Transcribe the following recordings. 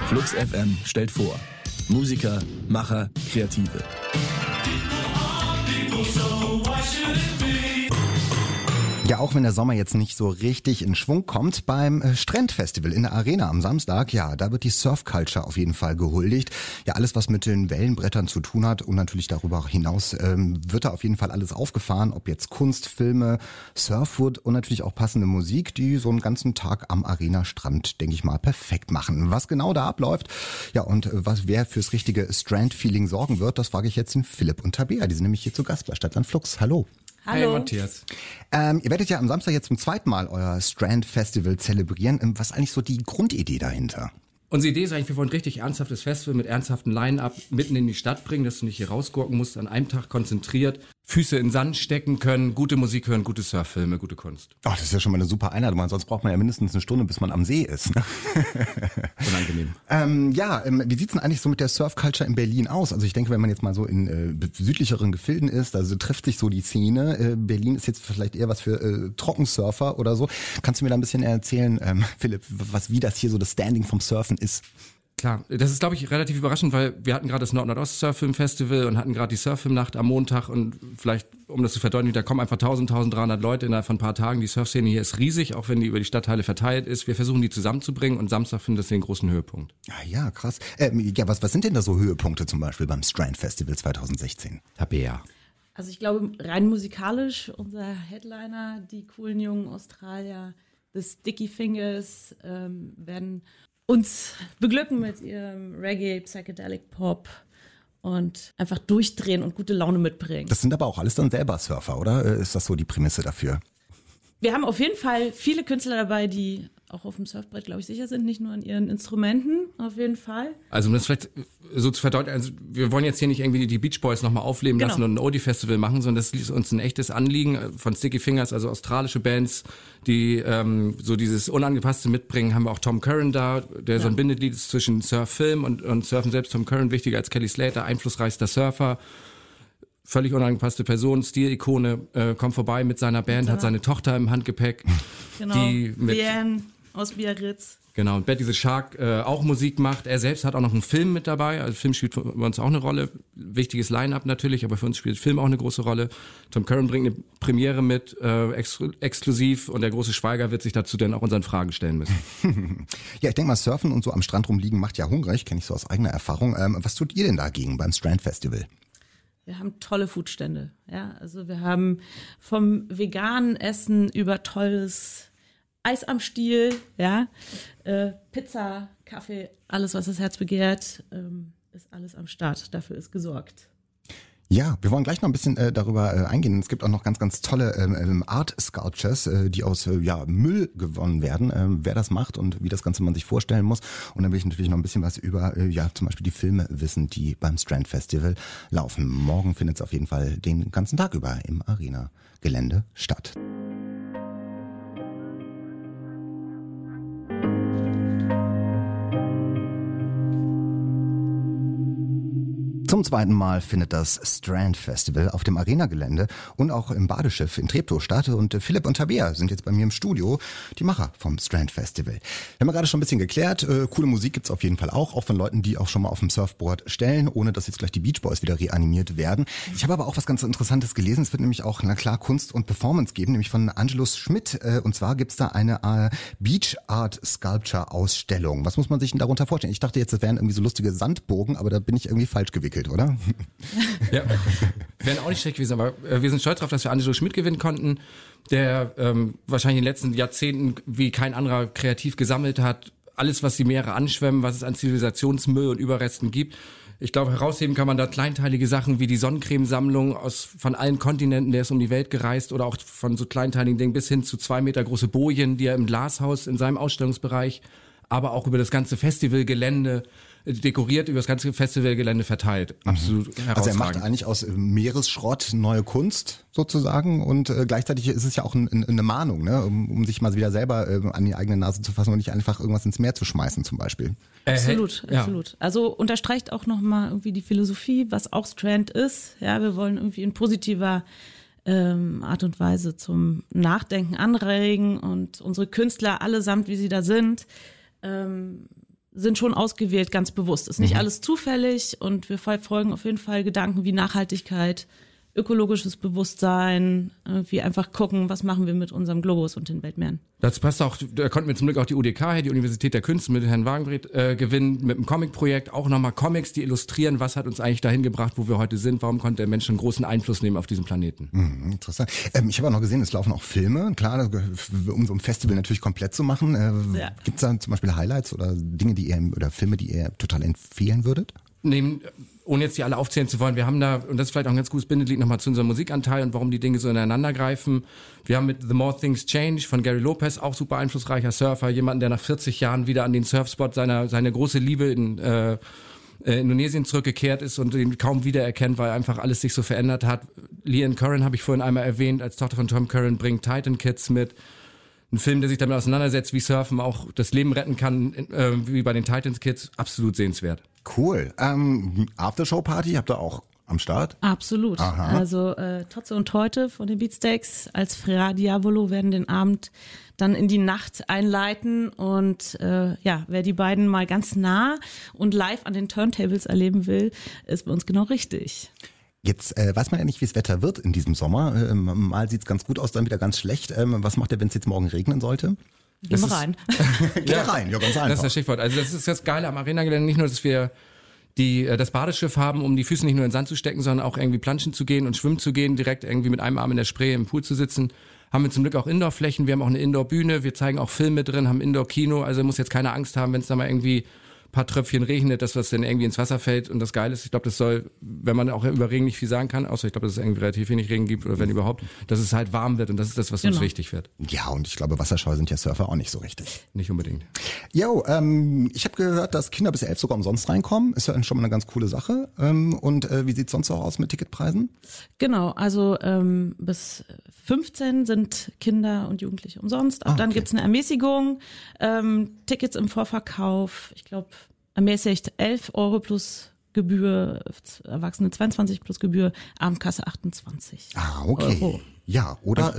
Flux FM stellt vor. Musiker, Macher, Kreative. Ja, auch wenn der Sommer jetzt nicht so richtig in Schwung kommt, beim Strandfestival in der Arena am Samstag, ja, da wird die Surf-Culture auf jeden Fall gehuldigt. Ja, alles, was mit den Wellenbrettern zu tun hat und natürlich darüber hinaus wird da auf jeden Fall alles aufgefahren, ob jetzt Kunst, Filme, Surfwood und natürlich auch passende Musik, die so einen ganzen Tag am Arena-Strand, denke ich mal, perfekt machen. Was genau da abläuft, ja, und wer fürs richtige Strand-Feeling sorgen wird, das frage ich jetzt den Philipp und Tabea. Die sind nämlich hier zu Gast bei Stadtland Flux. Hallo. Hallo. Hey Matthias. Ihr werdet ja am Samstag jetzt zum zweiten Mal euer Strand Festival zelebrieren. Was ist eigentlich so die Grundidee dahinter? Unsere Idee ist eigentlich, wir wollen ein richtig ernsthaftes Festival mit ernsthaften Line-Up mitten in die Stadt bringen, dass du nicht hier rausgurken musst, an einem Tag konzentriert, Füße in den Sand stecken können, gute Musik hören, gute Surffilme, gute Kunst. Ach, das ist ja schon mal eine super Einladung, sonst braucht man ja mindestens eine Stunde, bis man am See ist. Ne? Unangenehm. Wie sieht's denn eigentlich so mit der Surf-Culture in Berlin aus? Also ich denke, wenn man jetzt mal so in südlicheren Gefilden ist, also trifft sich so die Szene. Berlin ist jetzt vielleicht eher was für Trockensurfer oder so. Kannst du mir da ein bisschen erzählen, Philipp, wie das hier so das Standing vom Surfen ist? Klar, das ist, glaube ich, relativ überraschend, weil wir hatten gerade das Nord-Nordost-Surffilm-Festival und hatten gerade die Surffilmnacht am Montag und vielleicht, um das zu verdeutlichen, da kommen einfach 1.300 Leute innerhalb von ein paar Tagen. Die Surfszene hier ist riesig, auch wenn die über die Stadtteile verteilt ist. Wir versuchen, die zusammenzubringen und Samstag findet das den großen Höhepunkt. Ja, krass. Was sind denn da so Höhepunkte zum Beispiel beim Strand Festival 2016? Tabea. Also ich glaube, rein musikalisch, unser Headliner, die coolen jungen Australier, The Sticky Fingers, werden uns beglücken mit ihrem Reggae, Psychedelic Pop und einfach durchdrehen und gute Laune mitbringen. Das sind aber auch alles dann selber Surfer, oder? Ist das so die Prämisse dafür? Wir haben auf jeden Fall viele Künstler dabei, die auch auf dem Surfbrett, glaube ich, sicher sind, nicht nur an ihren Instrumenten, auf jeden Fall. Also um das vielleicht so zu verdeutlichen, also wir wollen jetzt hier nicht irgendwie die Beach Boys nochmal aufleben lassen und ein Oldie-Festival machen, sondern das ist uns ein echtes Anliegen von Sticky Fingers, also australische Bands, die so dieses Unangepasste mitbringen. Haben wir auch Tom Curran da, der so ein Bindeglied ist zwischen Surf-Film und Surfen selbst. Tom Curran wichtiger als Kelly Slater, einflussreichster Surfer. Völlig unangepasste Person, Stilikone, kommt vorbei mit seiner Band, hat seine Tochter im Handgepäck. Genau, die mit Leanne aus Biarritz. Genau, und Betty the Shark auch Musik macht. Er selbst hat auch noch einen Film mit dabei. Also Film spielt für uns auch eine Rolle. Wichtiges Line-Up natürlich, aber für uns spielt Film auch eine große Rolle. Tom Curran bringt eine Premiere mit, exklusiv. Und der große Schweiger wird sich dazu dann auch unseren Fragen stellen müssen. Ja, ich denke mal, Surfen und so am Strand rumliegen macht ja hungrig. Kenne ich so aus eigener Erfahrung. Was tut ihr denn dagegen beim Strand Festival? Wir haben tolle Foodstände. Ja, also wir haben vom veganen Essen über tolles Eis am Stiel, ja, Pizza, Kaffee, alles, was das Herz begehrt, ist alles am Start. Dafür ist gesorgt. Ja, wir wollen gleich noch ein bisschen darüber eingehen. Es gibt auch noch ganz, ganz tolle Art Sculptures, die aus Müll gewonnen werden. Wer das macht und wie das Ganze man sich vorstellen muss. Und dann will ich natürlich noch ein bisschen was über zum Beispiel die Filme wissen, die beim Strand Festival laufen. Morgen findet es auf jeden Fall den ganzen Tag über im Arena-Gelände statt. Zum zweiten Mal findet das Strand Festival auf dem Arena-Gelände und auch im Badeschiff in Treptow statt. Und Philipp und Tabea sind jetzt bei mir im Studio, die Macher vom Strand Festival. Wir haben gerade schon ein bisschen geklärt, coole Musik gibt's auf jeden Fall auch von Leuten, die auch schon mal auf dem Surfboard stellen, ohne dass jetzt gleich die Beach Boys wieder reanimiert werden. Ich habe aber auch was ganz Interessantes gelesen. Es wird nämlich auch, na klar, Kunst und Performance geben, nämlich von Angelus Schmidt. Und zwar gibt's da eine Beach Art Sculpture Ausstellung. Was muss man sich denn darunter vorstellen? Ich dachte jetzt, das wären irgendwie so lustige Sandburgen, aber da bin ich irgendwie falsch gewickelt, oder? Ja, wären auch nicht schlecht gewesen, aber wir sind stolz darauf, dass wir Angelo Schmidt gewinnen konnten, der wahrscheinlich in den letzten Jahrzehnten wie kein anderer kreativ gesammelt hat. Alles, was die Meere anschwemmen, was es an Zivilisationsmüll und Überresten gibt. Ich glaube, herausheben kann man da kleinteilige Sachen wie die Sonnencremesammlung von allen Kontinenten, der ist um die Welt gereist, oder auch von so kleinteiligen Dingen bis hin zu 2 Meter große Bojen, die er im Glashaus in seinem Ausstellungsbereich, aber auch über das ganze Festivalgelände dekoriert, über das ganze Festivalgelände verteilt. Absolut herausragend. Also er macht eigentlich aus Meeresschrott neue Kunst sozusagen und gleichzeitig ist es ja auch eine Mahnung, ne? um sich mal wieder selber an die eigene Nase zu fassen und nicht einfach irgendwas ins Meer zu schmeißen zum Beispiel. Absolut. Also unterstreicht auch nochmal irgendwie die Philosophie, was auch Strand ist. Ja, wir wollen irgendwie in positiver Art und Weise zum Nachdenken anregen und unsere Künstler allesamt, wie sie da sind, sind schon ausgewählt, ganz bewusst. Ist nicht alles zufällig und wir verfolgen auf jeden Fall Gedanken wie Nachhaltigkeit, ökologisches Bewusstsein, wie einfach gucken, was machen wir mit unserem Globus und den Weltmeeren. Das passt auch, da konnten wir zum Glück auch die UDK, die Universität der Künste, mit Herrn Wagenbreth gewinnen, mit einem Comic-Projekt, auch nochmal Comics, die illustrieren, was hat uns eigentlich dahin gebracht, wo wir heute sind, warum konnte der Mensch einen großen Einfluss nehmen auf diesen Planeten. Interessant. Ich habe auch noch gesehen, es laufen auch Filme, klar, um so ein Festival natürlich komplett zu machen. Gibt es da zum Beispiel Highlights oder Dinge, oder Filme, die ihr total empfehlen würdet? Ohne jetzt die alle aufzählen zu wollen, wir haben da, und das ist vielleicht auch ein ganz gutes Bindeglied nochmal zu unserem Musikanteil und warum die Dinge so ineinander greifen. Wir haben mit The More Things Change von Gary Lopez, auch super einflussreicher Surfer, jemanden, der nach 40 Jahren wieder an den Surfspot seine große Liebe in Indonesien zurückgekehrt ist und ihn kaum wiedererkennt, weil einfach alles sich so verändert hat. Leanne Curran habe ich vorhin einmal erwähnt, als Tochter von Tom Curran, bringt Titan Kids mit. Ein Film, der sich damit auseinandersetzt, wie Surfen auch das Leben retten kann, wie bei den Titans Kids, absolut sehenswert. Cool. Aftershow-Party habt ihr auch am Start? Absolut. Aha. Also Totze und Teute von den Beatsteaks als Fra Diavolo werden den Abend dann in die Nacht einleiten und wer die beiden mal ganz nah und live an den Turntables erleben will, ist bei uns genau richtig. Jetzt weiß man ja nicht, wie das Wetter wird in diesem Sommer. Mal sieht's ganz gut aus, dann wieder ganz schlecht. Was macht ihr, wenn es jetzt morgen regnen sollte? Gehen wir rein. Geht rein, ja, ganz einfach. Das ist das Stichwort. Also das ist das Geile am Arenagelände, nicht nur, dass wir das Badeschiff haben, um die Füße nicht nur in den Sand zu stecken, sondern auch irgendwie planschen zu gehen und schwimmen zu gehen, direkt irgendwie mit einem Arm in der Spree im Pool zu sitzen. Haben wir zum Glück auch Indoor-Flächen, wir haben auch eine Indoor-Bühne, wir zeigen auch Filme drin, haben Indoor-Kino, also muss jetzt keine Angst haben, wenn es da mal irgendwie paar Tröpfchen regnet, dass das dann irgendwie ins Wasser fällt. Und das Geile ist, ich glaube, das soll, wenn man auch über Regen nicht viel sagen kann, außer ich glaube, dass es irgendwie relativ wenig Regen gibt oder wenn überhaupt, dass es halt warm wird und das ist das, was uns wichtig wird. Ja, und ich glaube, wasserscheu sind ja Surfer auch nicht so richtig. Nicht unbedingt. Jo, ich habe gehört, dass Kinder bis 11 sogar umsonst reinkommen. Ist ja schon mal eine ganz coole Sache. Und wie sieht's sonst auch aus mit Ticketpreisen? Genau, also bis 15 sind Kinder und Jugendliche umsonst. Ab dann gibt's eine Ermäßigung. Tickets im Vorverkauf, ich glaube, ermäßigt 11 € plus Gebühr, Erwachsene 22 plus Gebühr, Abendkasse 28 okay. Euro. Ja, oder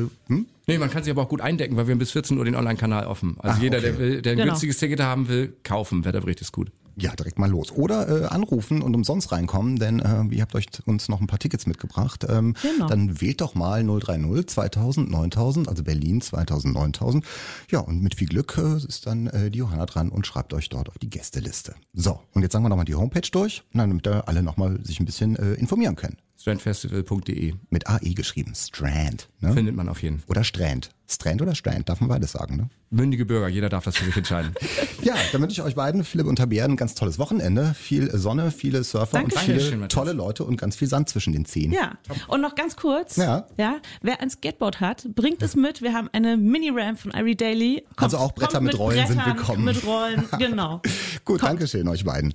Nee, man kann sich aber auch gut eindecken, weil wir haben bis 14 Uhr den Online-Kanal offen. Also jeder, okay. der ein günstiges Ticket haben will, kaufen. Wetterbericht ist gut. Ja, direkt mal los. Oder anrufen und umsonst reinkommen, denn ihr habt uns noch ein paar Tickets mitgebracht. Genau. Dann wählt doch mal 030 2000 9000, also Berlin 2000 9000. Ja, und mit viel Glück ist dann die Johanna dran und schreibt euch dort auf die Gästeliste. So, und jetzt sagen wir nochmal die Homepage durch, damit da alle nochmal sich ein bisschen informieren können. Strandfestival.de. Mit AE geschrieben, Strand. Ne? Findet man auf jeden Fall. Oder Strand. Strand oder Strand, darf man beides sagen, ne? Mündige Bürger, jeder darf das für sich entscheiden. Ja, dann wünsche ich euch beiden, Philipp und Tabea, ein ganz tolles Wochenende. Viel Sonne, viele Surfer und viele Dankeschön, tolle Leute und ganz viel Sand zwischen den Zehen. Ja, und noch ganz kurz, Ja. Wer ein Skateboard hat, bringt es mit. Wir haben eine Mini-Ramp von Irie Daily. Also auch Bretter mit Rollen sind willkommen. Mit Rollen, genau. Gut, Dankeschön euch beiden.